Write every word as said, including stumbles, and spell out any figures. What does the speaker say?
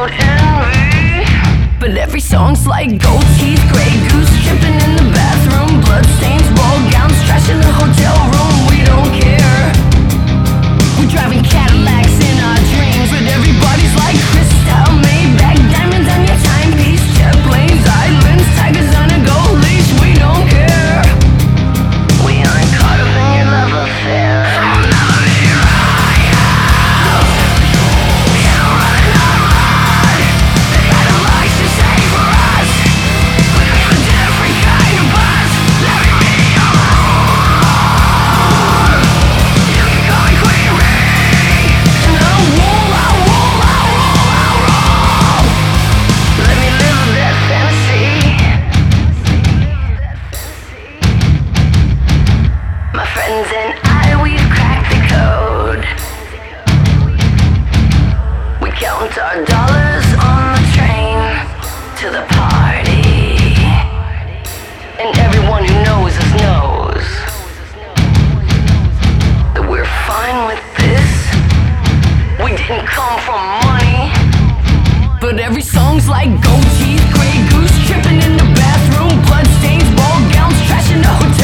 don't envy. But every song's like gold teeth, gray goose tripping in the bathroom, bloodstains, ball gowns, trash in the hotel room. We don't care. We're driving Cadillacs in our dreams, but everybody's like crystal, Maybach, diamonds on your timepiece, jet planes, islands, tigers on a gold leash. We don't care. We aren't caught up in your love affair. I'll never be right out. We're running our blood. The Cadillacs to save for us. We have a different kind of buzz. Let me be your room. You can call me Queen Bee, and I'll rule, I'll rule, I'll rule, I'll rule. Let me live that fantasy. My friends and I, we've cracked the code. We count our dollars on the train to the party, and everyone who knows us knows that we're fine with this. We didn't come from money, but every song's like gold teeth, gray goose tripping in the bathroom, bloodstains, ball gowns, trash in the hotel